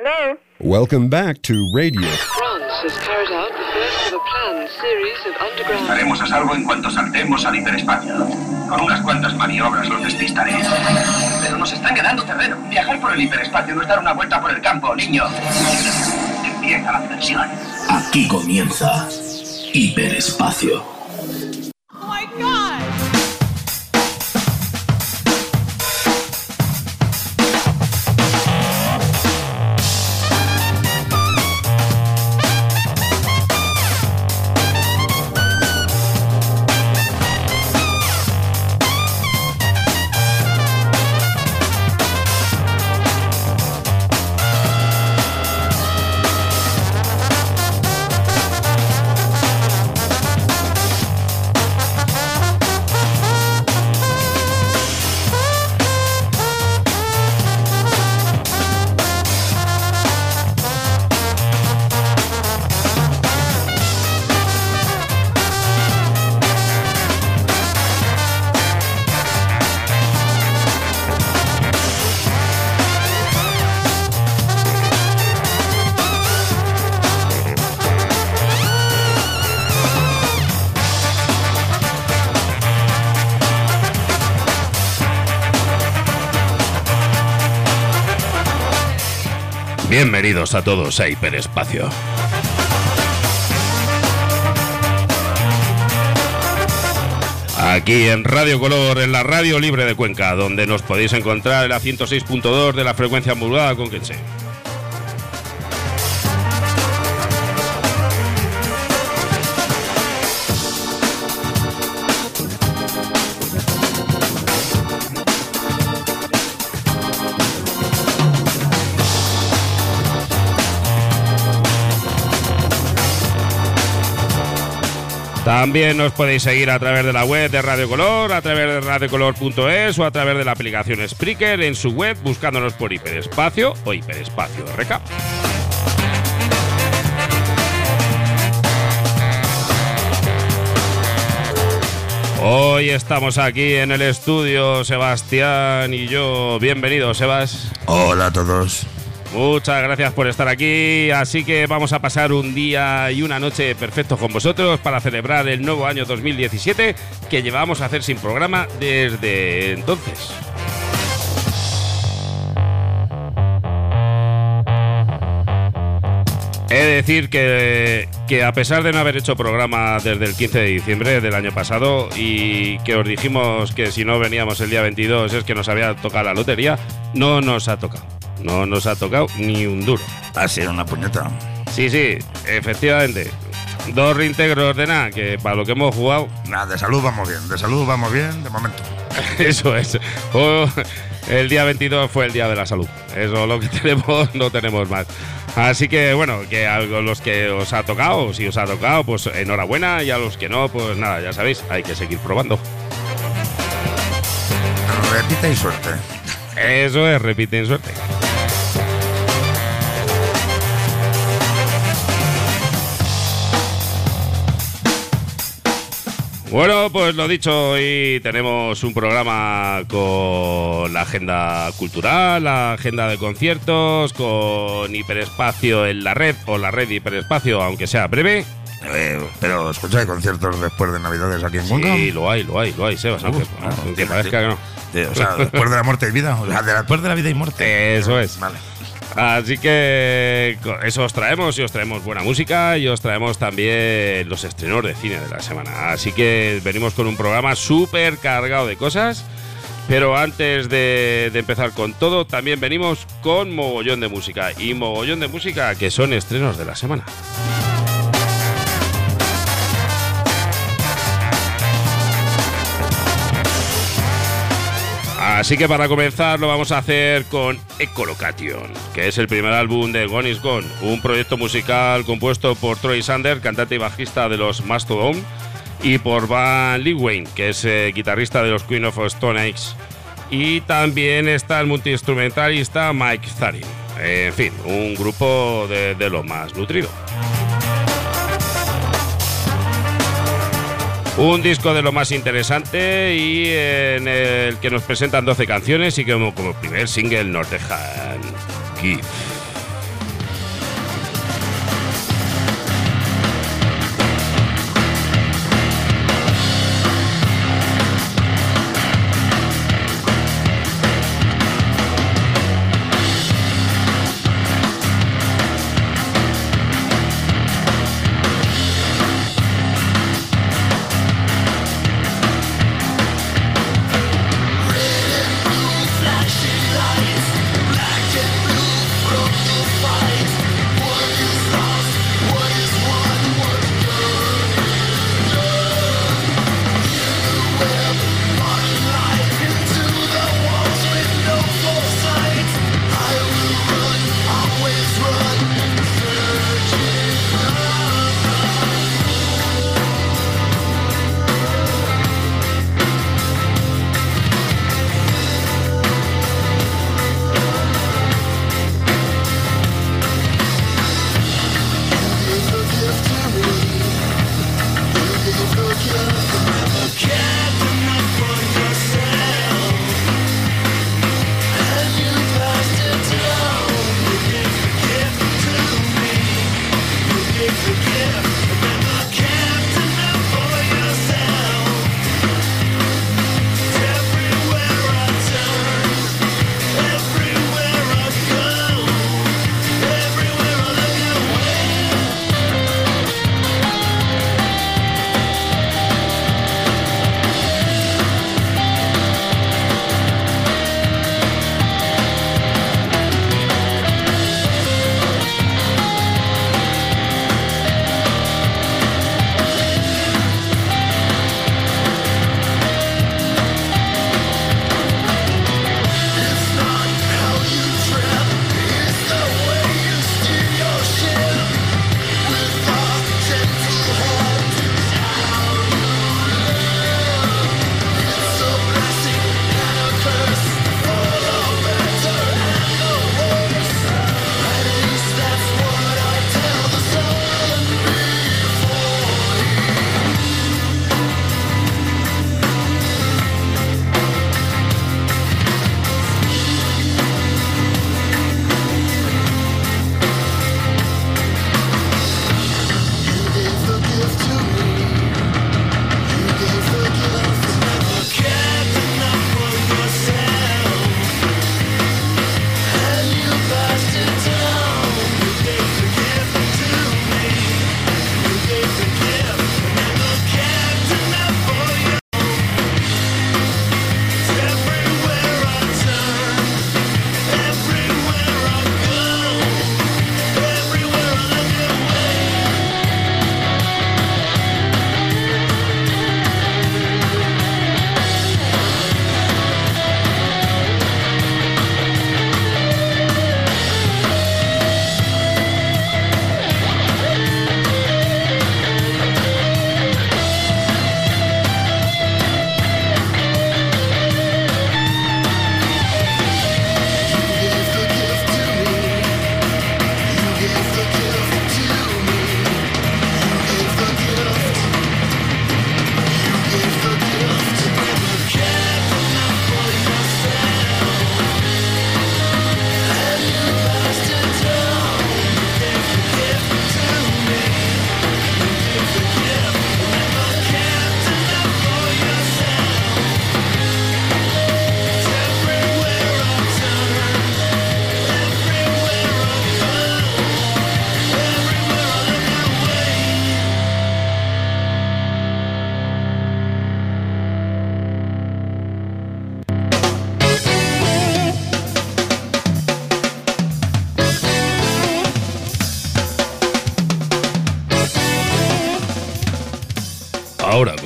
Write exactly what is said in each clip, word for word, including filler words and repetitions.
Hello? Welcome back to radio. France has carried out the first of a planned series of underground... Estaremos a salvo en cuanto saltemos al hiperespacio. Con unas cuantas maniobras los despistaré. Pero nos están ganando terreno. Viajar por el hiperespacio no es dar una vuelta por el campo, niño. Empieza la diversión. Aquí comienza Hiperespacio. Oh my God! Bienvenidos a todos a Hiperespacio. Aquí en Radio Color, en la Radio Libre de Cuenca, donde nos podéis encontrar en la ciento seis punto dos de la frecuencia modulada conquense. También nos podéis seguir a través de la web de Radio Color, a través de radiocolor punto es o a través de la aplicación Spreaker en su web, buscándonos por Hiperespacio o Hiperespacio R K. Hoy estamos aquí en el estudio, Sebastián y yo. Bienvenido, Sebas. Hola a todos. Muchas gracias por estar aquí, así que vamos a pasar un día y una noche perfectos con vosotros para celebrar el nuevo año dos mil diecisiete que llevamos a hacer sin programa desde entonces. He de decir que, que a pesar de no haber hecho programa desde el quince de diciembre del año pasado y que os dijimos que si no veníamos el día veintidós es que nos había tocado la lotería, no nos ha tocado. No nos ha tocado ni un duro. Ha sido una puñeta. Sí, sí, efectivamente. Dos reintegros de nada, que para lo que hemos jugado... Nada, de salud vamos bien, de salud vamos bien, de momento. Eso es. Oh, el día veintidós fue el día de la salud. Eso es lo que tenemos, no tenemos más. Así que, bueno, que a los que os ha tocado, si os ha tocado, pues enhorabuena. Y a los que no, pues nada, ya sabéis, hay que seguir probando. Repite y suerte. Eso es, repite y suerte. Bueno, pues lo dicho, hoy tenemos un programa con la agenda cultural, la agenda de conciertos, con Hiperespacio en la red, o la red de Hiperespacio, aunque sea breve. Eh, pero escucha, ¿hay conciertos después de Navidades aquí en Cuenca? Sí, lo hay, lo hay, lo hay, Sebas, Uh, aunque no, aunque tiene, parezca que no. Tío, o sea, después de la muerte y vida, o sea, de la, después de la vida y muerte. Eso es. Vale. Así que eso os traemos, y os traemos buena música, y os traemos también los estrenos de cine de la semana. Así que venimos con un programa súper cargado de cosas, pero antes de, de empezar con todo, también venimos con mogollón de música, y mogollón de música que son estrenos de la semana. Así que para comenzar lo vamos a hacer con Echolocation, que es el primer álbum de Gone is Gone, un proyecto musical compuesto por Troy Sander, cantante y bajista de los Mastodon, y por Van Leeuwen, que es eh, guitarrista de los Queen of Stone Age. Y también está el multiinstrumentalista Mike Zarin. En fin, un grupo de, de lo más nutrido. Un disco de lo más interesante y en el que nos presentan doce canciones y como, como primer single nos dejan Give.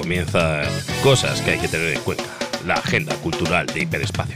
comienza Cosas que hay que tener en cuenta, la agenda cultural de Hiperespacio.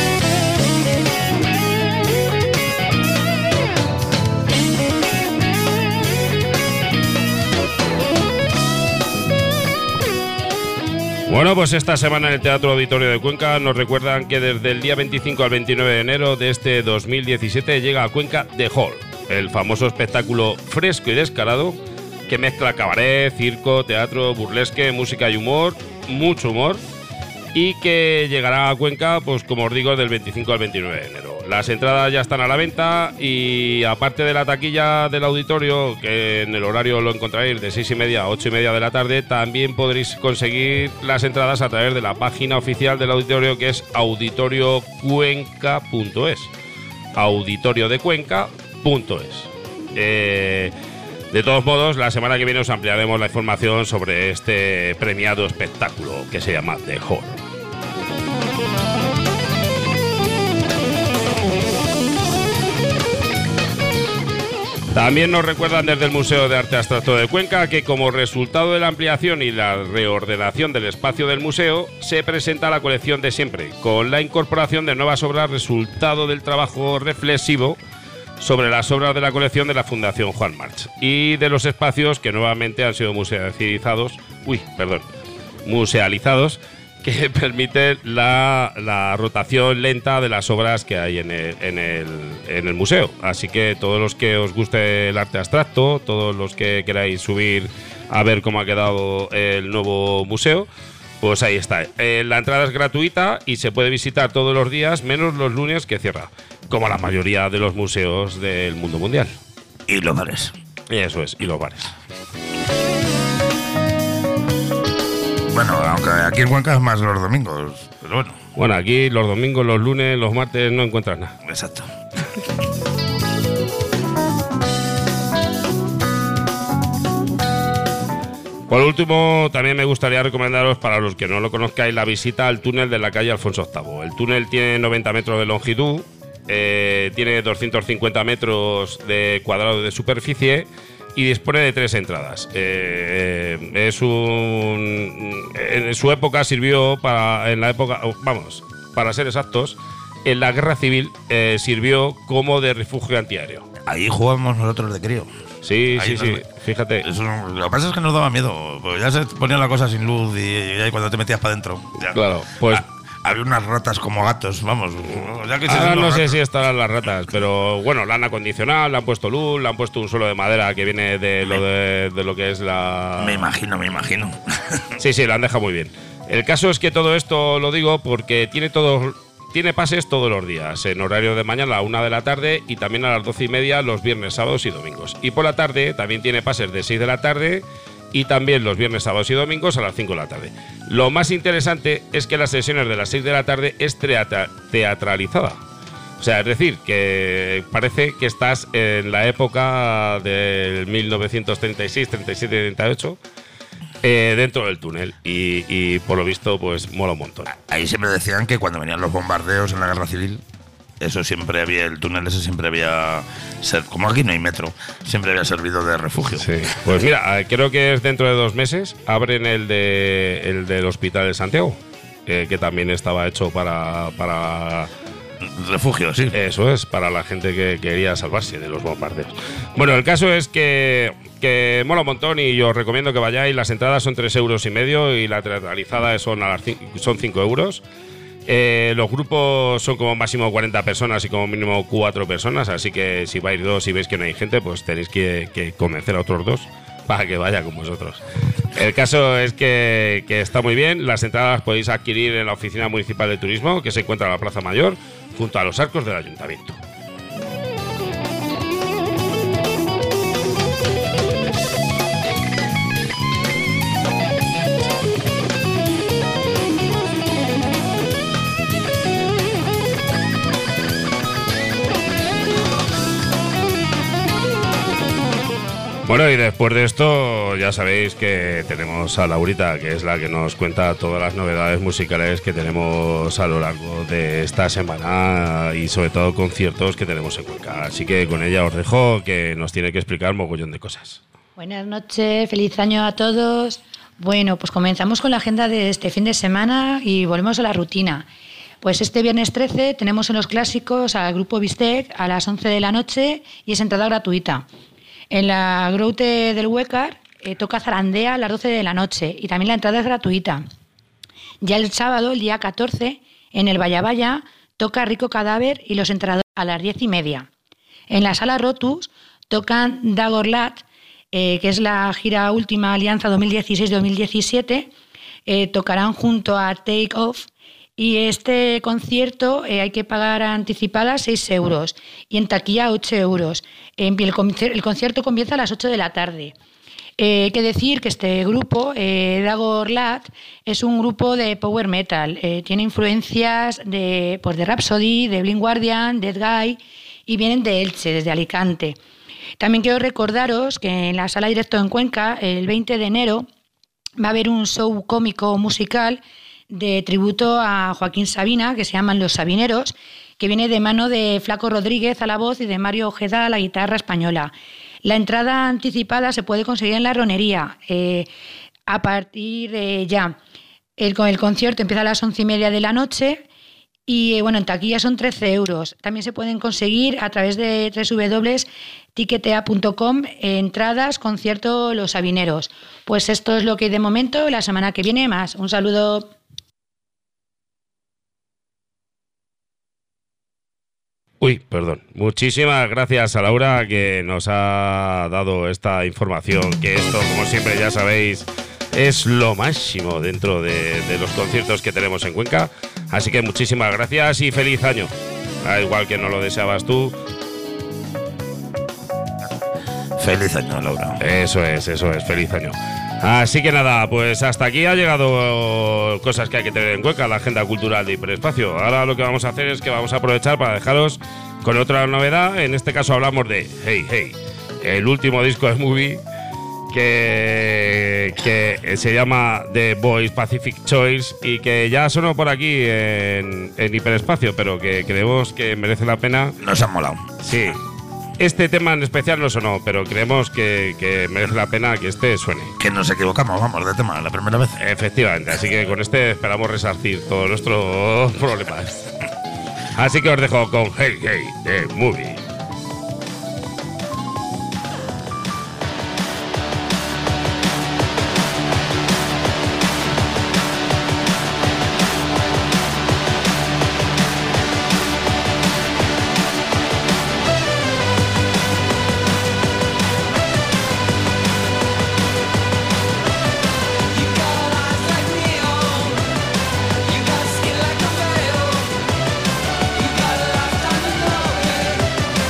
Bueno, pues esta semana en el Teatro Auditorio de Cuenca nos recuerdan que desde el día veinticinco al veintinueve de enero de este dos mil diecisiete llega a Cuenca The Hall, el famoso espectáculo fresco y descarado que mezcla cabaret, circo, teatro, burlesque, música y humor, mucho humor, y que llegará a Cuenca, pues como os digo, del veinticinco al veintinueve de enero. Las entradas ya están a la venta y aparte de la taquilla del auditorio, que en el horario lo encontraréis de seis y media a ocho y media de la tarde, también podréis conseguir las entradas a través de la página oficial del auditorio, que es auditorio cuenca punto es. auditorio de cuenca punto es. Eh, de todos modos, la semana que viene os ampliaremos la información sobre este premiado espectáculo que se llama The Hall. También nos recuerdan desde el Museo de Arte Abstracto de Cuenca que como resultado de la ampliación y la reordenación del espacio del museo, se presenta la colección de siempre, con la incorporación de nuevas obras resultado del trabajo reflexivo sobre las obras de la colección de la Fundación Juan March y de los espacios que nuevamente han sido musealizados, uy, perdón, musealizados, que permite la, la rotación lenta de las obras que hay en el, en, el, en el museo. Así que todos los que os guste el arte abstracto, todos los que queráis subir a ver cómo ha quedado el nuevo museo, pues ahí está. Eh, la entrada es gratuita y se puede visitar todos los días, menos los lunes que cierra, como la mayoría de los museos del mundo mundial. Y los bares. Eso es, y los bares. Bueno, aunque aquí en Cuenca es más los domingos, pero bueno. Bueno, aquí los domingos, los lunes, los martes no encuentras nada. Exacto. Por último, también me gustaría recomendaros, para los que no lo conozcáis, la visita al túnel de la calle Alfonso octavo. El túnel tiene noventa metros de longitud, eh, tiene doscientos cincuenta metros de cuadrado de superficie y dispone de tres entradas. Eh, es un, en su época sirvió para, en la época, vamos, para ser exactos, en la Guerra Civil eh, sirvió como de refugio antiaéreo. Ahí jugamos nosotros de crío. Sí, Ahí sí, nos, sí, fíjate. Eso, lo que pasa es que nos daba miedo, pues ya se ponía la cosa sin luz y, y ahí cuando te metías para adentro. Claro, pues... Ah, había unas ratas como gatos, vamos. Ya que ahora no sé ratas. si estarán las ratas, pero bueno, la han acondicionado, le han puesto luz, le han puesto un suelo de madera que viene de lo, de, de lo que es la... Me imagino, me imagino. Sí, sí, la han dejado muy bien. El caso es que todo esto lo digo porque tiene todo... Tiene pases todos los días, en horario de mañana a la una de la tarde y también a las doce y media los viernes, sábados y domingos. Y por la tarde también tiene pases de seis de la tarde y también los viernes, sábados y domingos a las cinco de la tarde. Lo más interesante es que las sesiones de las seis de la tarde es teatra- teatralizada. O sea, es decir, que parece que estás en la época del mil novecientos treinta y seis, treinta y siete, treinta y ocho... Eh, dentro del túnel y, y por lo visto pues mola un montón. Ahí siempre decían que cuando venían los bombardeos en la guerra civil, eso siempre había, el túnel ese siempre había, como aquí no hay metro, siempre había servido de refugio. Sí. Pues mira, creo que es dentro de dos meses abren el de el del Hospital de Santiago, eh, que también estaba hecho para para refugio, sí. Eso es, para la gente que quería salvarse de los bombardeos. Bueno, el caso es que, que mola un montón y yo os recomiendo que vayáis. Las entradas son tres euros y medio y la teatralizada son, a las son cinco euros. Eh, los grupos son como máximo cuarenta personas y como mínimo cuatro personas, así que si vais dos y veis que no hay gente, pues tenéis que, que convencer a otros dos para que vaya con vosotros. El caso es que, que está muy bien. Las entradas las podéis adquirir en la Oficina Municipal de Turismo, que se encuentra en la Plaza Mayor, junto a los arcos del Ayuntamiento. Bueno, y después de esto ya sabéis que tenemos a Laurita, que es la que nos cuenta todas las novedades musicales que tenemos a lo largo de esta semana y sobre todo conciertos que tenemos en Cuenca. Así que con ella os dejo, que nos tiene que explicar un mogollón de cosas. Buenas noches, feliz año a todos. Bueno, pues comenzamos con la agenda de este fin de semana y volvemos a la rutina. Pues este viernes trece tenemos en Los Clásicos al grupo Bistec a las once de la noche y es entrada gratuita. En la Groute del Huécar eh, toca Zarandea a las doce de la noche y también la entrada es gratuita. Ya el sábado, el día catorce, en el Vaya Vaya toca Rico Cadáver y Los Enterradores a las diez y media. En la Sala Rotus tocan Dagorlat, eh, que es la gira última alianza dos mil dieciséis dos mil diecisiete, eh, tocarán junto a Take Off. Y este concierto eh, hay que pagar anticipada seis euros y en taquilla ocho euros. El, el concierto comienza a las ocho de la tarde. Eh, hay que decir que este grupo, eh, Dagorlat, es un grupo de power metal. Eh, tiene influencias de, pues de Rhapsody, de Blind Guardian, Dead Guy y vienen de Elche, desde Alicante. También quiero recordaros que en la Sala Directo en Cuenca, el veinte de enero, va a haber un show cómico musical de tributo a Joaquín Sabina, que se llaman Los Sabineros, que viene de mano de Flaco Rodríguez a la voz y de Mario Ojeda a la guitarra española. La entrada anticipada se puede conseguir en la Ronería eh, a partir de ya. El, el concierto empieza a las once y media de la noche y eh, bueno, en taquilla son trece euros. También se pueden conseguir a través de doble u doble u doble u punto tiquetea punto com entradas, concierto Los Sabineros. Pues esto es lo que hay de momento, la semana que viene más. Un saludo. Uy, perdón. Muchísimas gracias a Laura que nos ha dado esta información, que esto, como siempre ya sabéis, es lo máximo dentro de, de los conciertos que tenemos en Cuenca. Así que muchísimas gracias y feliz año. Da igual que no lo deseabas tú. Feliz año, Laura. Eso es, eso es, feliz año. Así que nada, pues hasta aquí ha llegado cosas que hay que tener en Cuenca, la agenda cultural de Hiperespacio. Ahora lo que vamos a hacer es que vamos a aprovechar para dejaros con otra novedad. En este caso hablamos de Hey Hey, el último disco de Movie que, que se llama The Boys Pacific Choice y que ya sonó por aquí en, en Hiperespacio, pero que creemos que merece la pena. Nos han molado. Sí. Este tema en especial no sonó, pero creemos que, que merece la pena que este suene. Que nos equivocamos, vamos, de tema, la primera vez. Efectivamente, así que con este esperamos resarcir todos nuestros problemas. Así que os dejo con Hey Hey de Movie. You got a lifetime to know it.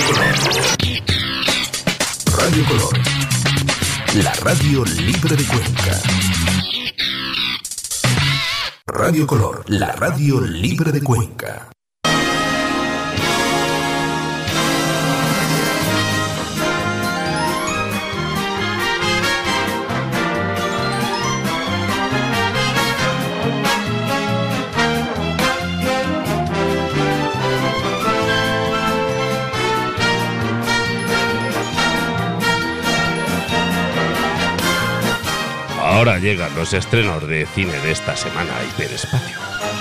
Radio Color. Radio Color. La radio libre de Cuenca. Radio Color, la radio libre de Cuenca. Ahora llegan los estrenos de cine de esta semana a Hiperespacio.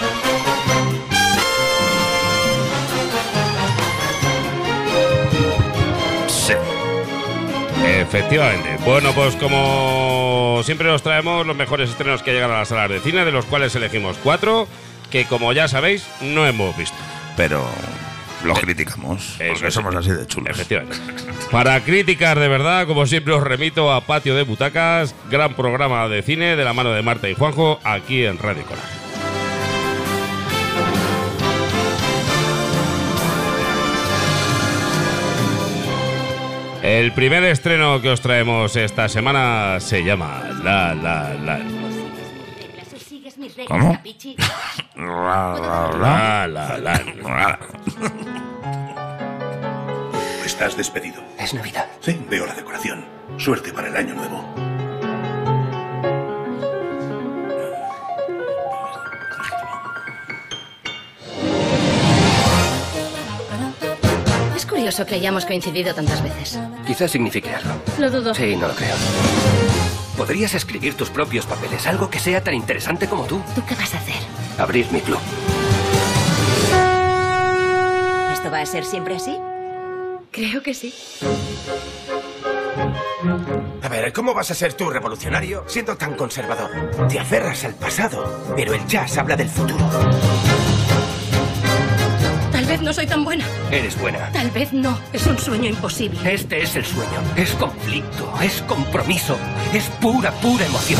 Sí. Efectivamente. Bueno, pues como siempre os traemos los mejores estrenos que llegan a las salas de cine, de los cuales elegimos cuatro, que como ya sabéis, no hemos visto. Pero los criticamos, Eso porque es, somos así de chulos. Efectivamente. Para criticar de verdad, como siempre os remito a Patio de Butacas, gran programa de cine de la mano de Marta y Juanjo, aquí en Radio Color. El primer estreno que os traemos esta semana se llama La La La. ¿Cómo? La La La La. La. Estás despedido. Es Navidad. Sí, veo la decoración. Suerte para el año nuevo. Es curioso que hayamos coincidido tantas veces. Quizás signifique algo. Lo dudo. Sí, no lo creo. Podrías escribir tus propios papeles, algo que sea tan interesante como tú. ¿Tú qué vas a hacer? Abrir mi club. ¿Esto va a ser siempre así? Creo que sí. A ver, ¿cómo vas a ser tú revolucionario siendo tan conservador? Te aferras al pasado, pero el jazz habla del futuro. Tal vez no soy tan buena. Eres buena. Tal vez no. Es un sueño imposible. Este es el sueño. Es conflicto, es compromiso, es pura, pura emoción.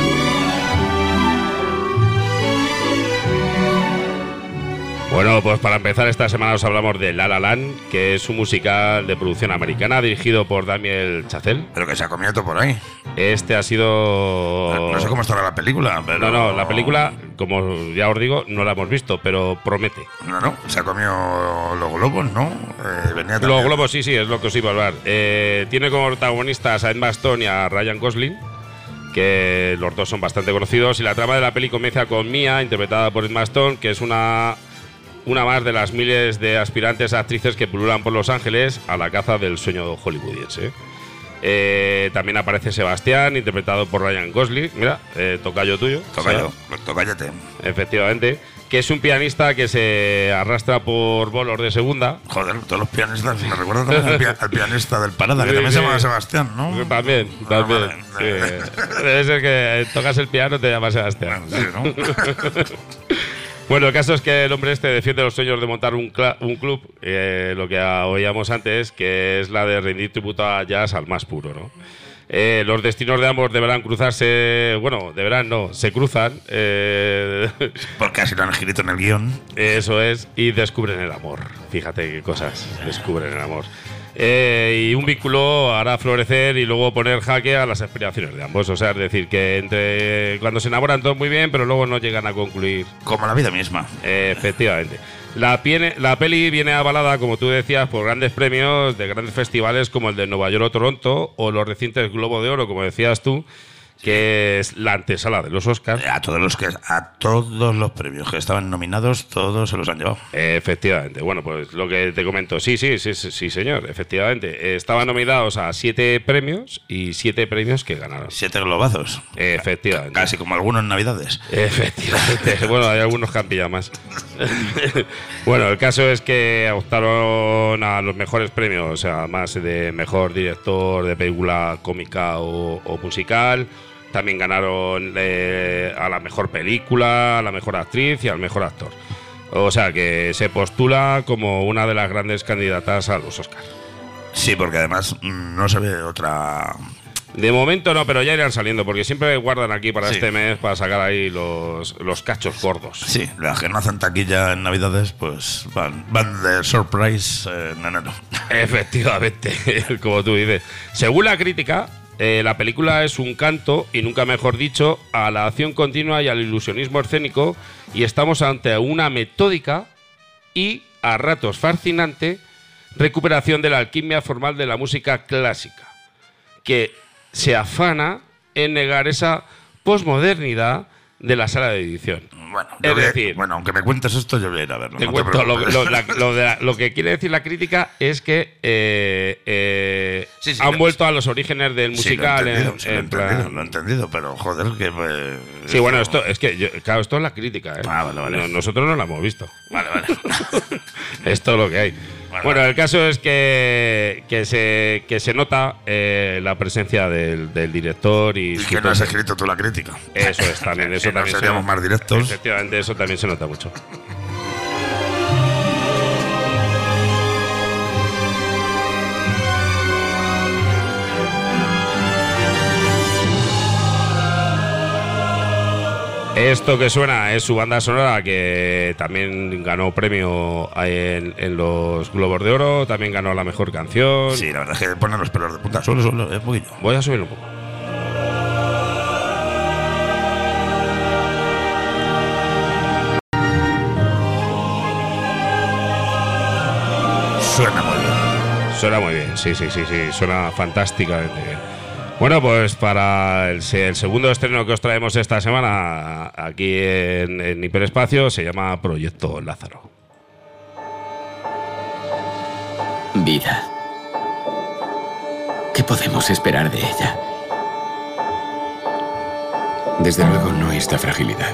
Bueno, pues para empezar esta semana os hablamos de La La Land, que es un musical de producción americana dirigido por Damien Chazelle. Pero que se ha comido todo por ahí. Este ha sido... No sé cómo estará la película, pero... No, no, la película, como ya os digo, no la hemos visto, pero promete. No, no, se ha comido los globos, ¿no? Eh, venía los globos, sí, sí, es lo que os iba a hablar. Eh, tiene como protagonistas a Emma Stone y a Ryan Gosling, que los dos son bastante conocidos, y la trama de la peli comienza con Mia, interpretada por Emma Stone, que es una... Una más de las miles de aspirantes a actrices que pululan por Los Ángeles a la caza del sueño hollywoodiense. Eh, también aparece Sebastián, interpretado por Ryan Gosling. Mira, eh, tocayo tuyo. Tocayo, tocállate. Efectivamente. Que es un pianista que se arrastra por bolos de segunda. Joder, todos los pianistas. Me recuerda también al, pia, al pianista del Parada, que sí, también sí. se llama Sebastián, ¿no? También, también. Ah, vale. Sí. Debe ser que tocas el piano y te llamas Sebastián. Sí, ¿no? Bueno, el caso es que el hombre este defiende los sueños de montar un, un club, eh, lo que oíamos antes, que es la de rendir tributo a jazz al más puro, ¿no? Eh, los destinos de ambos deberán cruzarse, bueno, deberán no, se cruzan. Eh, Porque así lo han escrito en el guión. Eso es, y descubren el amor. Fíjate qué cosas, descubren el amor. Eh, y un vínculo hará florecer y luego poner jaque a las aspiraciones de ambos. O sea, es decir, que entre cuando se enamoran todo muy bien, pero luego no llegan a concluir. Como la vida misma. Eh, efectivamente. La, piene, la peli viene avalada, como tú decías, por grandes premios de grandes festivales como el de Nueva York o Toronto, o los recientes Globo de Oro, como decías tú, que es la antesala de los Oscars. A todos los que a todos los premios que estaban nominados, todos se los han llevado. Efectivamente. Bueno, pues lo que te comento, sí, sí, sí, sí, sí señor, efectivamente. Estaban nominados a siete premios y siete premios que ganaron. Siete globazos. Efectivamente. Casi como algunos en Navidades. Efectivamente. Bueno, hay algunos que han pillado más. Bueno, el caso es que optaron a los mejores premios, o sea, más de mejor director de película cómica o, o musical. También ganaron eh, a la mejor película, a la mejor actriz y al mejor actor. O sea que se postula como una de las grandes candidatas a los Oscars. Sí, porque además no se ve otra De momento no, pero ya irán saliendo, porque siempre guardan aquí para Sí. este mes para sacar ahí los, los cachos gordos. Sí, las que no hacen taquilla en Navidades, pues van, van de surprise eh, en enero. Efectivamente, como tú dices. Según la crítica, eh, la película es un canto, y nunca mejor dicho, a la acción continua y al ilusionismo escénico, y estamos ante una metódica y, a ratos, fascinante recuperación de la alquimia formal de la música clásica, que se afana en negar esa posmodernidad de la sala de edición. Bueno, es voy a- decir, bueno, aunque me cuentes esto, yo voy a ir a verlo. te no cuento lo, preocupes. lo- la- lo de la- lo que quiere decir la crítica es que eh, eh, Sí, sí, han lo- vuelto a los orígenes del Sí, lo he musical. entendido, en- sí, lo he en plan- entendido, lo he entendido, pero joder, que... eh, Sí, bueno, esto es que, yo- claro, esto es la crítica, ¿eh? Ah, vale, vale. No- nosotros no la hemos visto. Vale, vale. Esto es lo que hay. Vale, Bueno, vale. el caso es que, que, se, que se nota eh, la presencia del, del director y... Y que escritor. no has escrito tú la crítica. Eso es también, eso Si no, también se seríamos nota. más directos. Efectivamente, eso también se nota mucho. Esto que suena es su banda sonora, que también ganó premio en, en los Globos de Oro, también ganó la mejor canción. Sí, la verdad es que ponen los pelos de punta. Solo, solo, es un poquillo. Voy a subir un poco. Suena muy bien. Suena muy bien, sí, sí, sí, sí, suena fantásticamente bien. Bueno, pues para el, se- el segundo estreno que os traemos esta semana aquí en, en Hiperespacio se llama Proyecto Lázaro. Vida. ¿Qué podemos esperar de ella? Desde luego no esta fragilidad.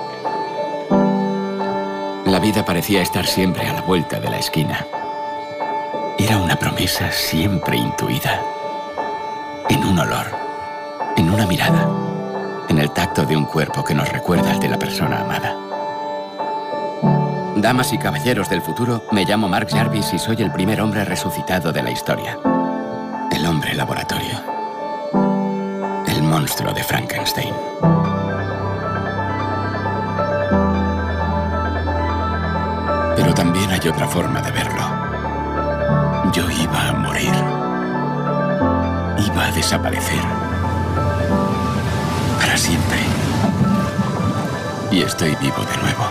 La vida parecía estar siempre a la vuelta de la esquina. Era una promesa siempre intuida. En un olor, en una mirada, en el tacto de un cuerpo que nos recuerda al de la persona amada. Damas y caballeros del futuro, me llamo Mark Jarvis y soy el primer hombre resucitado de la historia. El hombre laboratorio. El monstruo de Frankenstein. Pero también hay otra forma de verlo. Yo iba a morir. Iba a desaparecer. Para siempre. Y estoy vivo de nuevo.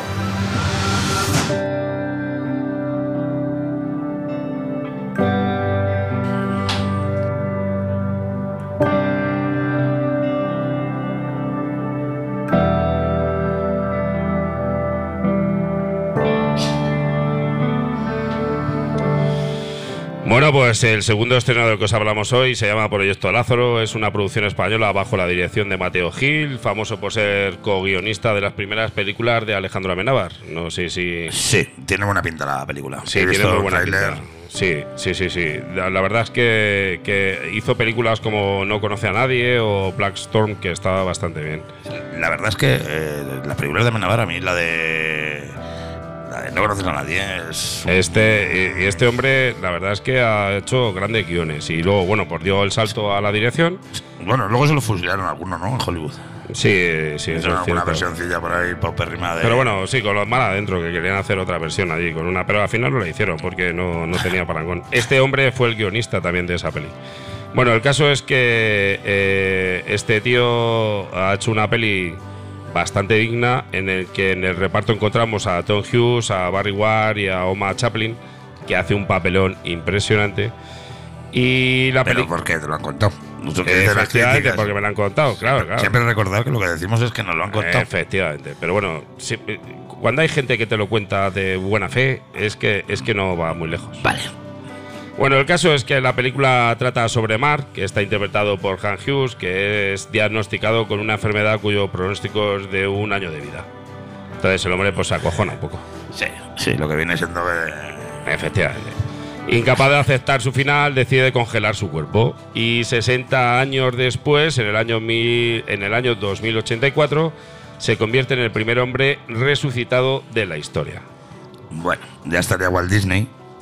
Bueno, pues el segundo estreno del que os hablamos hoy se llama Proyecto Lázaro. Es una producción española bajo la dirección de Mateo Gil, famoso por ser co-guionista de las primeras películas de Alejandro Amenábar. No sé si... Sí, tiene buena pinta la película. Sí, He tiene visto muy el buena tráiler. pinta. Sí, sí, sí, sí. La, la verdad es que, que hizo películas como No conoce a nadie o Black Storm, que estaba bastante bien. La verdad es que eh, las películas de Amenábar, a mí la de... La de No conoces a nadie es... un- Este, y este hombre, la verdad es que ha hecho grandes guiones y luego, bueno, pues dio el salto a la dirección. Bueno, luego se lo fusilaron algunos, ¿no? En Hollywood. Sí, sí, eso Hicieron es alguna cierto. versioncilla por ahí, paupérrima de... Pero bueno, sí, con los mal adentro, que querían hacer otra versión allí, con una, pero al final no la hicieron porque no, no tenía parangón. Este hombre fue el guionista también de esa peli. Bueno, el caso es que eh, este tío ha hecho una peli bastante digna, en el que en el reparto encontramos a Tom Hughes, a Barry Ward y a Oma Chaplin, que hace un papelón impresionante. Y la Pero peli... ¿por qué te lo han contado? Mucho que dicen las Efectivamente, críticas. porque me lo han contado, claro, claro. Siempre recordar que lo que decimos es que nos lo han contado. Efectivamente, pero bueno, si- cuando hay gente que te lo cuenta de buena fe, es que, es que no va muy lejos. Vale. Bueno, el caso es que la película trata sobre Mark, que está interpretado por Han Hughes, que es diagnosticado con una enfermedad cuyo pronóstico es de un año de vida. Entonces el hombre pues se acojona un poco. Sí, sí, lo que viene siendo... que- Efectivamente. Incapaz de aceptar su final, decide congelar su cuerpo. Y sesenta años después, en el año, mil, en el año dos mil ochenta y cuatro, se convierte en el primer hombre resucitado de la historia. Bueno, ya estaría Walt Disney.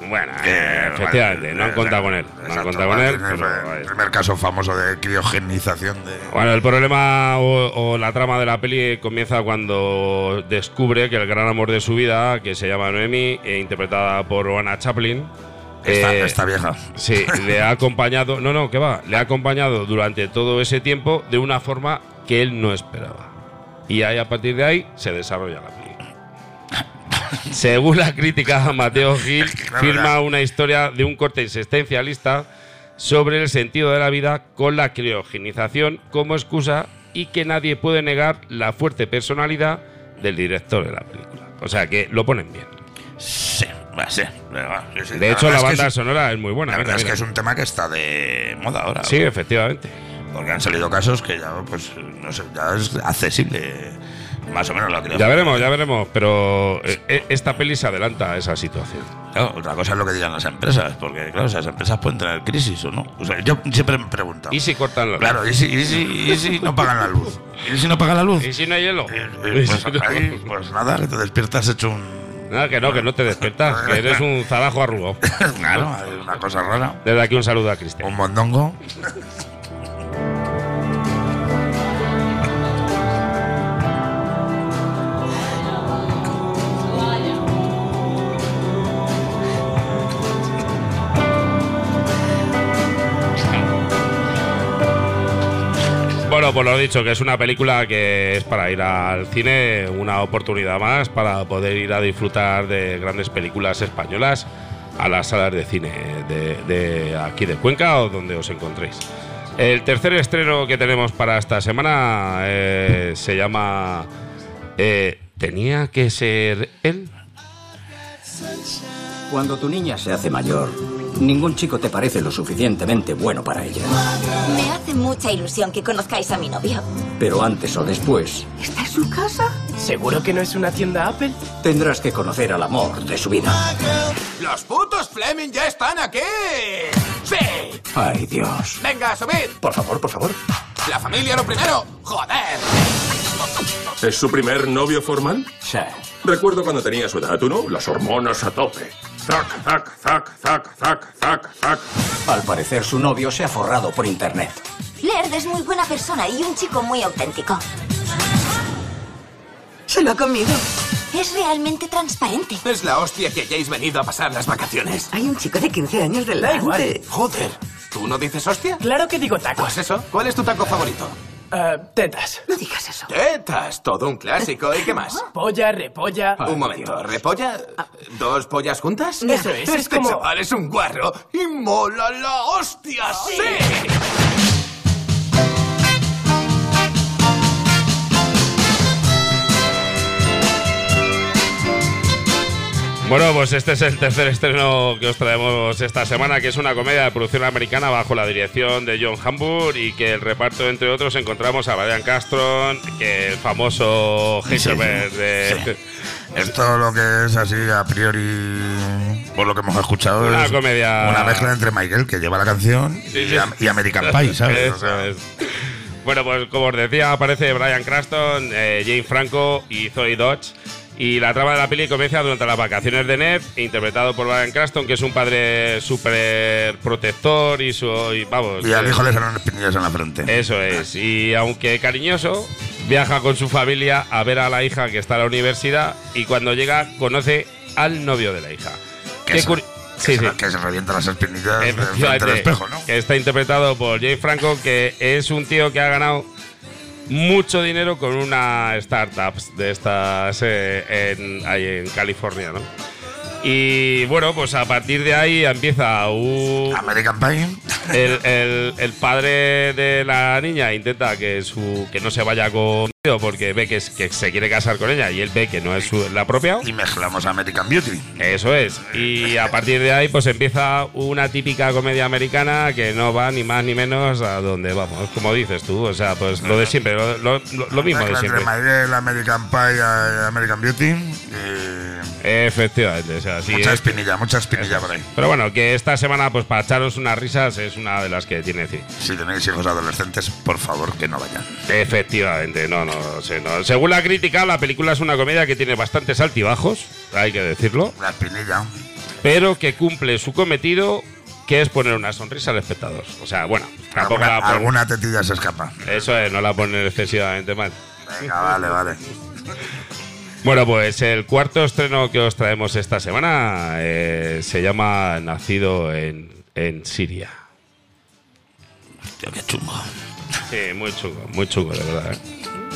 Bueno, eh, efectivamente, vale, no han contado con él. No han contado con él. Pero, el primer caso famoso de criogenización de. Bueno, el problema o, o la trama de la peli comienza cuando descubre que el gran amor de su vida, que se llama Noemi, eh, interpretada por Rowanna Chaplin. Esta, eh, esta vieja. Sí, le ha acompañado. No, no, que va. Le ha acompañado durante todo ese tiempo de una forma que él no esperaba. Y ahí, a partir de ahí, se desarrolla la peli. Según la crítica, Mateo Gil firma una historia de un corte existencialista sobre el sentido de la vida con la criogenización como excusa y que nadie puede negar la fuerte personalidad del director de la película. O sea que lo ponen bien. Sí, va, sí. sí de hecho, la, la banda es sonora es muy buena. La verdad mira, es mira. que es un tema que está de moda ahora. Sí, ¿no? Efectivamente. Porque han salido casos que ya, pues, no sé, ya es accesible. Más o menos la creo. Ya veremos, ya veremos, pero eh, esta peli se adelanta a esa situación. Claro, otra cosa es lo que digan las empresas, porque claro, esas empresas pueden tener crisis o no. O sea, yo siempre me pregunto. ¿Y si cortan la luz? Claro, ¿y si, y si, y si no pagan la luz? ¿Y si no pagan la luz? ¿Y si no hay hielo? Eh, eh, pues, ahí, pues nada, que te despiertas hecho un... Nada, que no, que no te despiertas, que eres un zarajo arrugado. Claro, es una cosa rara. Desde aquí un saludo a Cristian. Un mondongo. Bueno, pues lo dicho, que es una película que es para ir al cine, una oportunidad más para poder ir a disfrutar de grandes películas españolas a las salas de cine de, de aquí de Cuenca o donde os encontréis. El tercer estreno que tenemos para esta semana eh, se llama eh, ¿Tenía que ser él? Cuando tu niña se hace mayor, ningún chico te parece lo suficientemente bueno para ella. Me hace mucha ilusión que conozcáis a mi novio. Pero antes o después, ¿Esta es su casa? ¿Seguro que no es una tienda Apple? tendrás que conocer al amor de su vida. ¡Los putos Fleming ya están aquí! ¡Sí! Ay, Dios. ¡Venga, subid! Por favor, por favor. ¡La familia lo primero! ¡Joder! ¿Es su primer novio formal? Sí. Recuerdo cuando tenía su edad, ¿tú no? Las hormonas a tope. Zac, zac, zac, zac, zac, zac, zac. Al parecer su novio se ha forrado por internet. Laird es muy buena persona y un chico muy auténtico. Se lo ha comido. Es realmente transparente. Es la hostia que hayáis venido a pasar las vacaciones. Hay un chico de quince años Da delante. igual. Joder. ¿Tú no dices hostia? Claro que digo tacos. Pues eso. ¿Cuál es tu taco favorito? Uh, tetas. No digas eso. Tetas. Todo un clásico. ¿Y qué más? Polla, repolla. Un momento. ¿Repolla? ¿Dos pollas juntas? Eso es, es Este como- chaval es un guarro y mola la hostia. ¡Sí! Bueno, pues este es el tercer estreno que os traemos esta semana, que es una comedia de producción americana bajo la dirección de John Hamburg y que el reparto, entre otros, encontramos a Bryan Cranston, que el famoso Heisenberg Sí, de... sí. Esto lo que es así a priori, por lo que hemos escuchado, Una es comedia- una mezcla entre Michael, que lleva la canción, Sí, y, sí. a- y American Pie, ¿sabes? Eso O sea, es. Bueno, pues como os decía, aparece Bryan Cranston, eh, Jane Franco y Zoe Dodge. Y la trama de la peli comienza durante las vacaciones de Ned, interpretado por Bryan Cranston, que es un padre súper protector y, su, y vamos. y al eh, hijo le salen espinillas en la frente. Eso es. Y aunque cariñoso, viaja con su familia a ver a la hija que está en la universidad y cuando llega conoce al novio de la hija. Que Qué se- curi- que, sí, se, sí. que se revienta las espinillas de frente al Efectivamente, espejo, ¿no? que está interpretado por Jane Franco, que es un tío que ha ganado mucho dinero con una startup de estas eh, en, ahí en California, ¿no? Y bueno, pues a partir de ahí empieza un... American Pie. El, el- el padre de la niña intenta que su que no se vaya con porque ve que, es- que se quiere casar con ella y él ve que no es su, la apropiado. Y mezclamos American Beauty. Eso es. Y a partir de ahí pues empieza una típica comedia americana que no va ni más ni menos a donde vamos, como dices tú. O sea, pues lo de siempre, lo, lo- lo- lo mismo de Mezcla siempre. entre Michael, American Pie y American Beauty. Y Efectivamente, o sea, sí mucha es- espinilla, mucha espinilla por ahí. Pero bueno, que esta semana pues para echaros unas risas es una de las que tiene cine. Si tenéis hijos adolescentes, por favor que no vayan. Efectivamente, no, no sé. No. Según la crítica, la película es una comedia que tiene bastantes altibajos, hay que decirlo. La espinilla. pero que cumple su cometido, que es poner una sonrisa al espectador. O sea, bueno, tampoco alguna, la pone, alguna tetilla se escapa. Eso es, no la pone excesivamente mal. Venga, vale, vale. Bueno, pues el cuarto estreno que os traemos esta semana eh, se llama Nacido en, en Siria. Hostia, qué chungo. Sí, muy chungo, muy chungo, de verdad, ¿eh?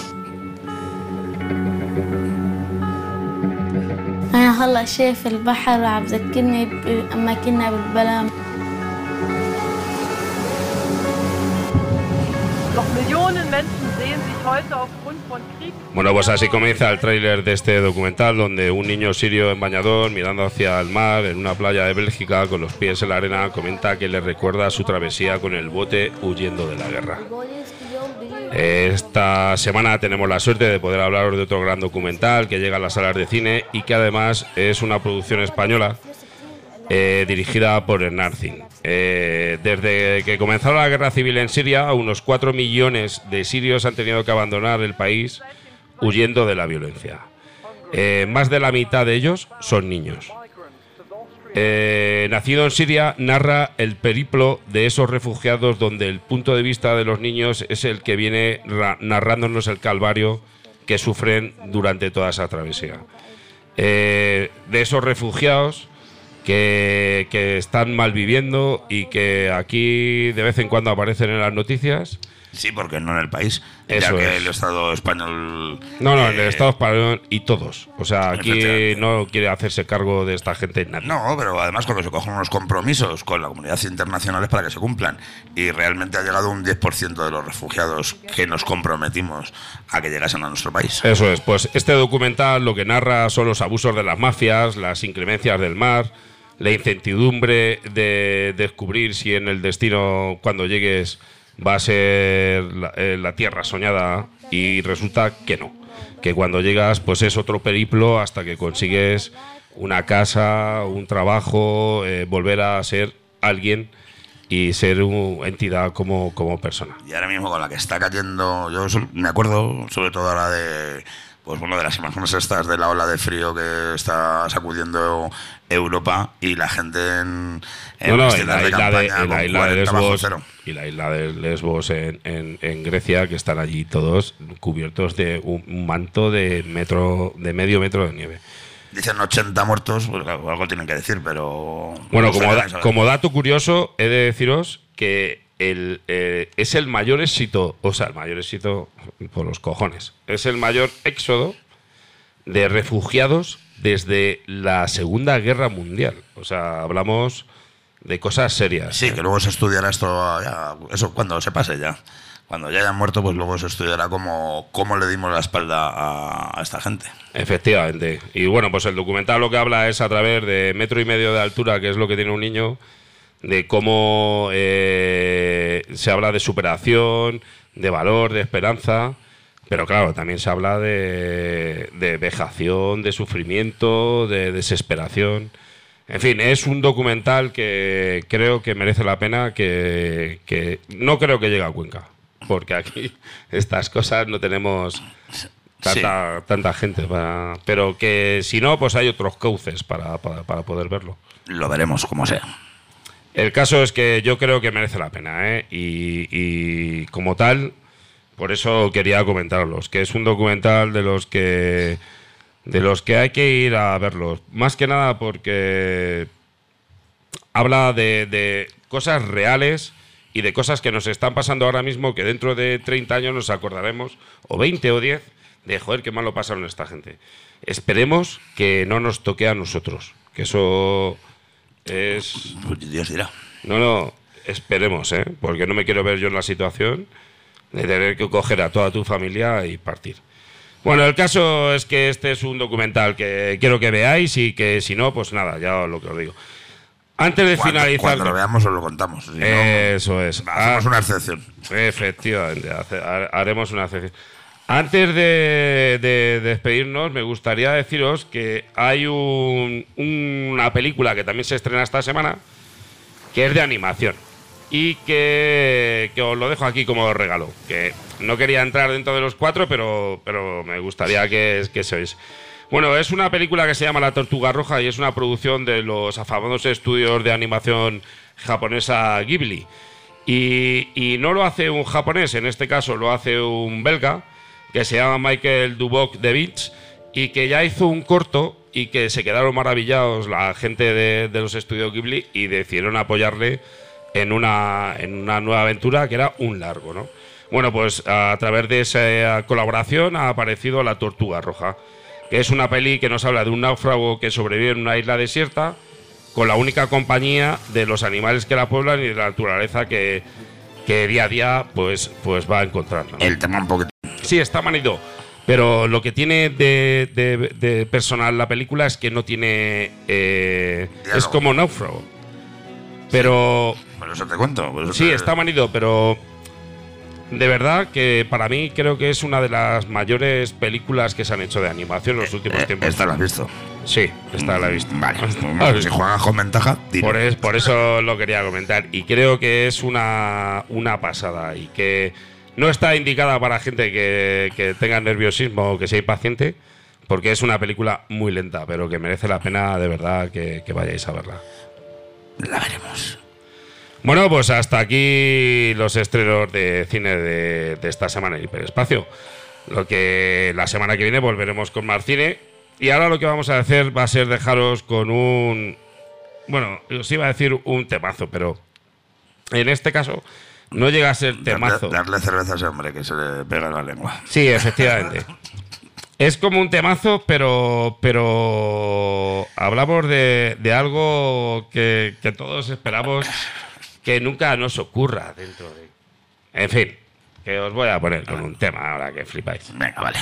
أنا هلا شايف البحر وعم بذكرني بأما كنا بالبلم. Doch Millionen Menschen sehen sich heute aufgrund von Krieg. Bueno, pues así comienza el tráiler de este documental, donde un niño sirio en bañador, mirando hacia el mar, en una playa de Bélgica, con los pies en la arena, comenta que le recuerda su travesía con el bote huyendo de la guerra. Esta semana tenemos la suerte de poder hablar de otro gran documental que llega a las salas de cine y que además es una producción española eh, dirigida por Ernarcin. Eh, desde que comenzó la guerra civil en Siria, unos cuatro millones de sirios han tenido que abandonar el país huyendo de la violencia. Eh, más de la mitad de ellos son niños. Eh, Nacido en Siria narra el periplo de esos refugiados, donde el punto de vista de los niños es el que viene narrándonos el calvario que sufren durante toda esa travesía. Eh, de esos refugiados que, que están malviviendo y que aquí de vez en cuando aparecen en las noticias. Sí, porque no en el país, Eso ya que es. el Estado español... No, no, eh, el Estado español y todos. O sea, aquí no quiere hacerse cargo de esta gente nadie. No, pero además cuando se cogen unos compromisos con la comunidad internacional es para que se cumplan. Y realmente ha llegado un diez por ciento de los refugiados que nos comprometimos a que llegasen a nuestro país. Eso es, pues este documental lo que narra son los abusos de las mafias, las inclemencias del mar, la incertidumbre de descubrir si en el destino, cuando llegues, va a ser la, eh, la tierra soñada, y resulta que no, que cuando llegas pues es otro periplo hasta que consigues una casa, un trabajo, eh, volver a ser alguien y ser una entidad como, como persona. Y ahora mismo con la que está cayendo, yo sol- me acuerdo sobre todo ahora de, pues bueno, de las imágenes estas de la ola de frío que está sacudiendo Europa, y la gente en, en No, no, las en la tiendas de isla de, campaña en la con isla de cuarenta bajo Lesbos cero. y la isla de Lesbos en, en, en Grecia, que están allí todos cubiertos de un, un manto de metro, de medio metro de nieve. Dicen ochenta muertos, pues claro, algo tienen que decir, pero... Bueno, me como, gustaría da- saber. como dato curioso, he de deciros que el, eh, es el mayor éxito, o sea, el mayor éxito por los cojones, es el mayor éxodo de refugiados desde la Segunda Guerra Mundial. O sea, hablamos de cosas serias. Sí, que luego se estudiará esto, ya, eso cuando se pase ya. Cuando ya hayan muerto, pues luego se estudiará cómo, cómo le dimos la espalda a, a esta gente. Efectivamente. Y bueno, pues el documental lo que habla es a través de metro y medio de altura, que es lo que tiene un niño, de cómo eh, se habla de superación, de valor, de esperanza, pero claro, también se habla de, de vejación, de sufrimiento, de desesperación. En fin, es un documental que creo que merece la pena, que, que no creo que llegue a Cuenca, porque aquí estas cosas no tenemos tanta, sí. tanta gente, para, pero que si no, pues hay otros cauces para, para, para poder verlo. Lo veremos como sea. El caso es que yo creo que merece la pena, ¿eh? y, y como tal, por eso quería comentarlos, que es un documental de los que de los que hay que ir a verlos, más que nada porque habla de, de cosas reales y de cosas que nos están pasando ahora mismo, que dentro de treinta años nos acordaremos, o veinte o diez, de joder, qué mal lo pasaron esta gente. Esperemos que no nos toque a nosotros, que eso es... Dios dirá. No, no, esperemos, ¿eh? Porque no me quiero ver yo en la situación de tener que coger a toda tu familia y partir. Bueno, el caso es que este es un documental que quiero que veáis, y que si no, pues nada, ya lo que os digo. Antes de cuando, finalizar... Cuando lo veamos os lo contamos. Si eso no, es. Hacemos ah, una excepción. Efectivamente, hace, haremos una excepción. Antes de, de, de despedirnos, me gustaría deciros que hay un, una película que también se estrena esta semana, que es de animación, y que, que os lo dejo aquí como regalo, que no quería entrar dentro de los cuatro, pero, pero me gustaría que, que sois. Bueno, es una película que se llama La Tortuga Roja y es una producción de los afamados estudios de animación japonesa Ghibli. Y, y no lo hace un japonés, en este caso lo hace un belga, que se llama Michael Duboc de Beach, y que ya hizo un corto y que se quedaron maravillados la gente de, de los estudios Ghibli y decidieron apoyarle en una, en una nueva aventura que era un largo, ¿no? Bueno, pues a través de esa colaboración ha aparecido La Tortuga Roja, que es una peli que nos habla de un náufrago que sobrevive en una isla desierta con la única compañía de los animales que la pueblan y de la naturaleza que, que día a día pues, pues va encontrando, ¿no? El tema un poquito. Sí, está manido, pero lo que tiene de, de, de personal la película es que no tiene... Eh, es como náufrago. Pero... Por eso te cuento. Por eso sí, te... está manido, pero... De verdad que para mí creo que es una de las mayores películas que se han hecho de animación en los últimos eh, tiempos. ¿Esta la has visto? Sí, esta la he visto. Vale, pues, si juegas con ventaja, por, es, por eso lo quería comentar. Y creo que es una, una pasada y que no está indicada para gente que, que tenga nerviosismo o que sea impaciente, porque es una película muy lenta, pero que merece la pena de verdad que, que vayáis a verla. La veremos. Bueno, pues hasta aquí los estrenos de cine de, de esta semana en Hiperespacio. Lo que la semana que viene volveremos con más cine. Y ahora lo que vamos a hacer va a ser dejaros con un... Bueno, os iba a decir un temazo, pero en este caso no llega a ser temazo. Darle, darle cerveza a ese hombre que se le pega la lengua. Sí, efectivamente. Es como un temazo, pero pero hablamos de, de algo que, que todos esperamos que nunca nos ocurra dentro de... En fin, que os voy a poner con un tema ahora que flipáis. Venga, vale.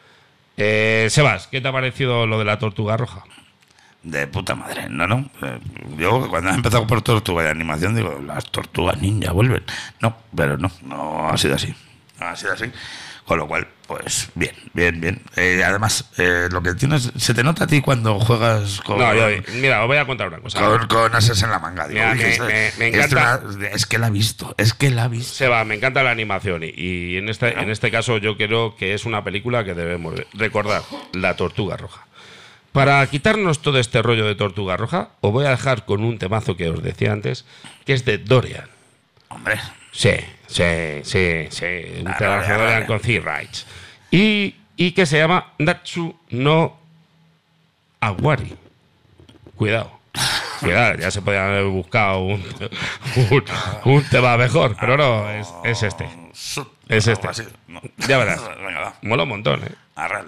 Eh, Sebas, ¿qué te ha parecido lo de La Tortuga Roja? De puta madre, no, no. Eh, yo cuando he empezado por Tortuga de animación digo, las tortugas ninja vuelven. No, pero no, no ha sido así. No ha sido así. Con lo cual, pues bien, bien, bien. Eh, además, eh, lo que tienes, se te nota a ti cuando juegas con... No, yo, mira, os voy a contar una cosa. Con, con ases en la manga. Digo, mira, oye, me, es, me, me encanta... Es, una, es que la ha visto, es que la ha visto. Seba, me encanta la animación y, y en, este, ¿no? en este caso yo creo que es una película que debemos recordar, La Tortuga Roja. Para quitarnos todo este rollo de Tortuga Roja, os voy a dejar con un temazo que os decía antes, que es de Dorian. Hombre... Sí, sí, sí, sí. Un trabajo de Dorian con C-Rights. Y, y que se llama Natsu no Awari. Cuidado. Cuidado, ya se podían haber buscado un, un, un tema mejor, pero no, es, es este. Es este. Ya verás. Mola un montón, ¿eh? Arrale.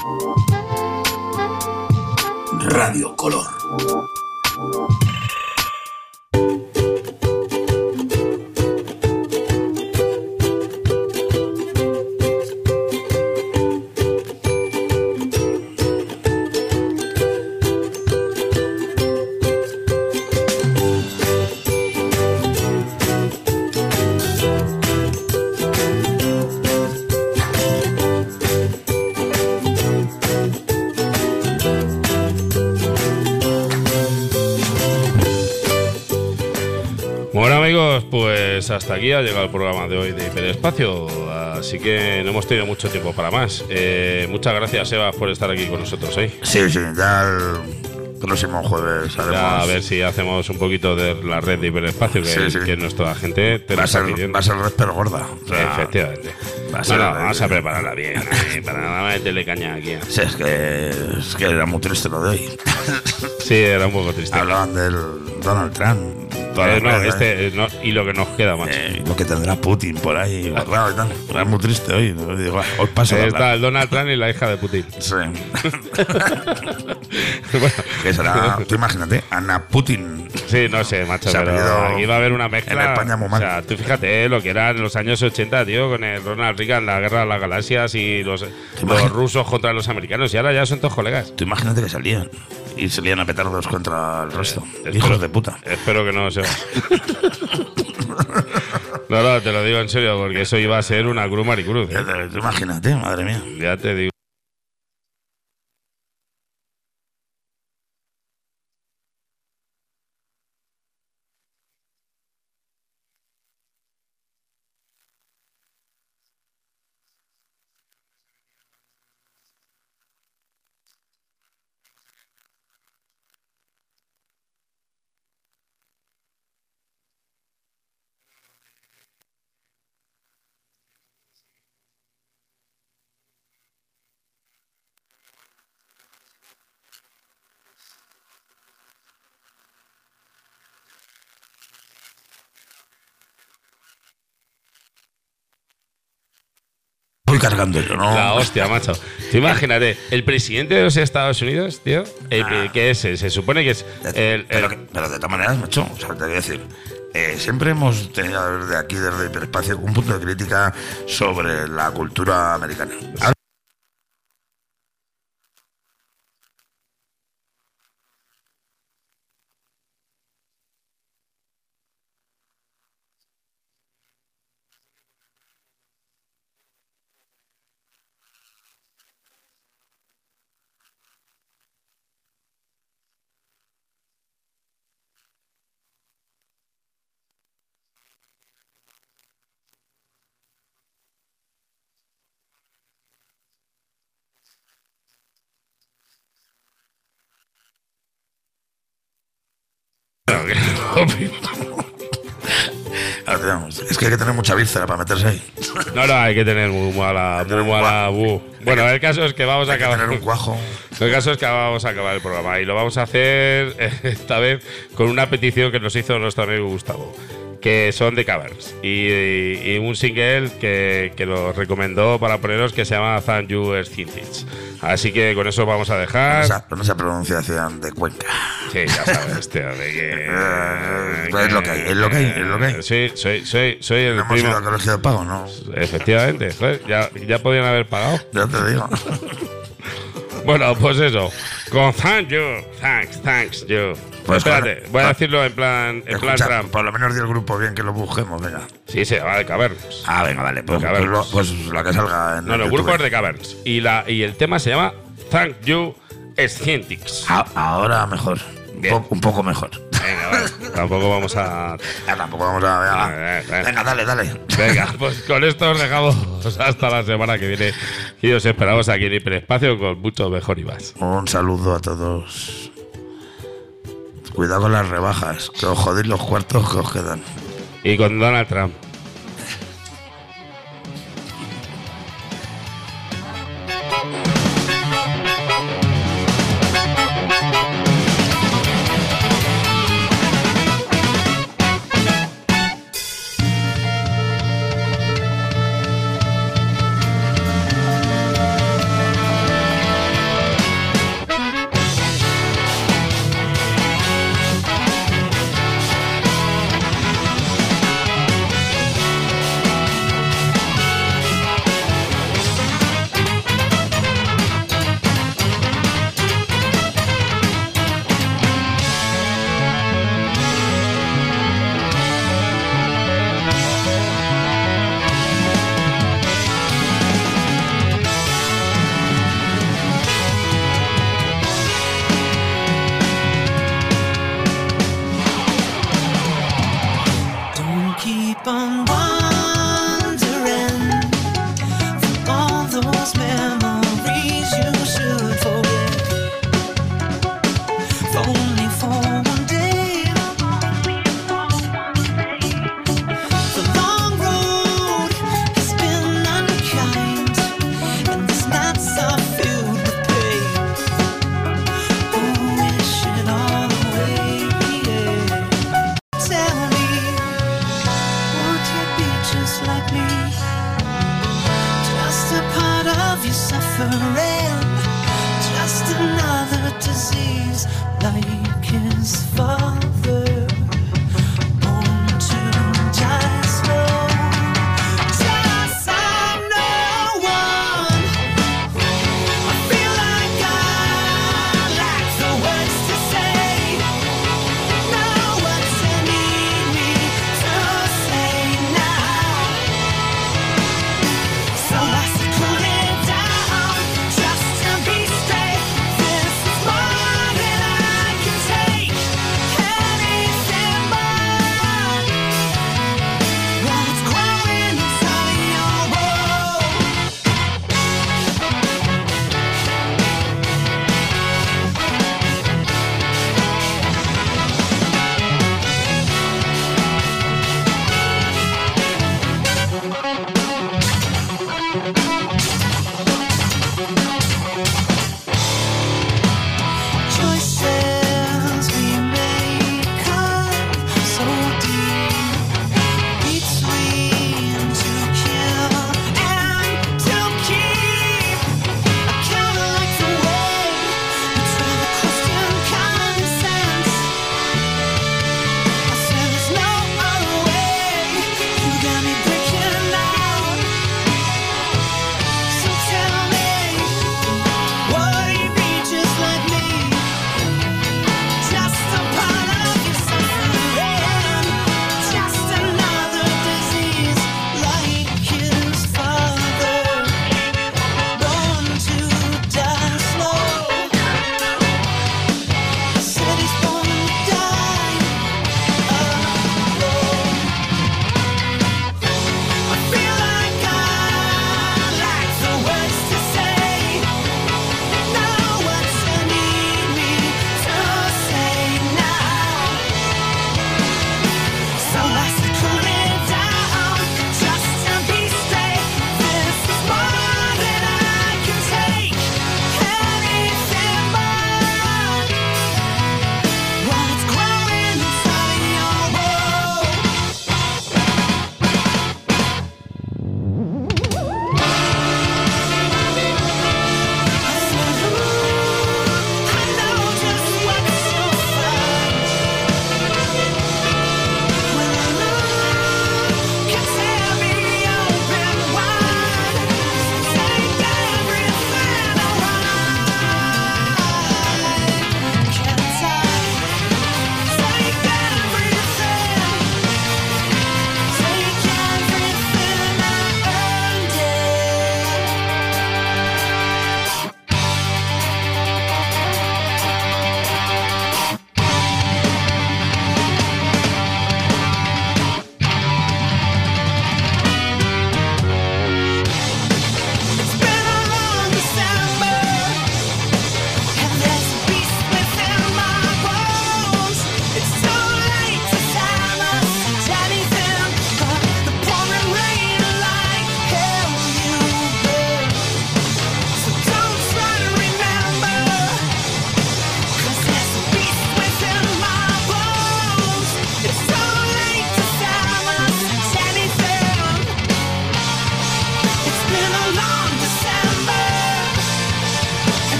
Radio Color. Bueno amigos, pues hasta aquí ha llegado el programa de hoy de Hiperespacio, así que no hemos tenido mucho tiempo para más. Eh, muchas gracias, Sebas, por estar aquí con nosotros hoy. Sí, sí, ya el próximo jueves haremos... Ya a ver si hacemos un poquito de la red de Hiperespacio, que, sí, sí. que nuestra gente te va, lo está a ser, pidiendo. va a ser red pero gorda. O sea, efectivamente. Va a ser no, no, de, vamos a prepararla bien, eh, para nada meterle caña aquí. Sí, es que, es que era muy triste lo de hoy. Sí, era un poco triste. Hablaban del Donald Trump. Eh, no, este, eh, no, y lo que nos queda, macho. Eh, lo que tendrá Putin por ahí. Claro, es muy triste hoy. Digo, hoy paso eh, está el Donald Trump y la hija de Putin. Sí. Bueno, que será, tú imagínate, Ana Putin. Sí, no sé, macho, pero aquí va a haber una mezcla. En España muy mal. O sea, tú fíjate eh, lo que era en los años ochenta, tío, con el Ronald Reagan, la guerra de las galaxias y los, los rusos contra los americanos. Y ahora ya son todos colegas. Tú imagínate que salían. Y salían a petardos contra el resto. Eh, Hijos espero, de puta. Espero que no sea. No, no, te lo digo en serio, porque eso iba a ser una cruz maricruz. ¿eh? Imagínate, madre mía. Ya te digo. Voy cargando yo, ¿no? La hostia, macho. Tú imagínate, el presidente de los Estados Unidos, tío, el, ah. ¿qué es? Se supone que es el... Pero, el... pero de todas maneras, macho, o sea, te voy a decir, eh, siempre hemos tenido desde aquí, desde Hiperespacio, un punto de crítica sobre la cultura americana. Ahora, es que hay que tener mucha víscera para meterse ahí. No, no, hay que tener muy mala, muy mala. Uh. Bueno, el caso es que vamos a hay acabar. Que tener un cuajo. El caso es que vamos a acabar el programa y lo vamos a hacer esta vez con una petición que nos hizo nuestro amigo Gustavo, que son de covers y, y, y un single que, que nos recomendó para poneros que se llama Thank You Scientists. Así que con eso vamos a dejar. Con esa, con esa pronunciación de Cuenca. Sí, ya sabes, tío, de que, eh, que es lo que hay, es lo que hay, es lo que hay. Sí, soy, soy, soy el ¿No hemos primo. ido al colegio de pago, no? Efectivamente, joder, ya, ya podían haber pagado. Ya te digo. Bueno, pues eso. Con thank you, thanks, thanks you. Pues espérate, claro, voy a decirlo en plan, en escucha, plan Trump. Por lo menos di el grupo bien que lo busquemos, venga. Sí, se llama de Caverns. Ah, venga, vale. Pues, pues, pues, pues la que salga en No, no, YouTube. grupo es de Caverns. Y, la, y el tema se llama Thank You Scientists. Ah, ahora mejor. Un, po un poco mejor. Venga, vale. Tampoco vamos a. Ya, tampoco vamos a. Venga, venga, venga. venga, dale, dale. Venga, pues con esto os dejamos hasta la semana que viene. Y os esperamos aquí en Hiperespacio con mucho mejor y más. Un saludo a todos. Cuidado con las rebajas, que os jodéis los cuartos que os quedan. Y con Donald Trump.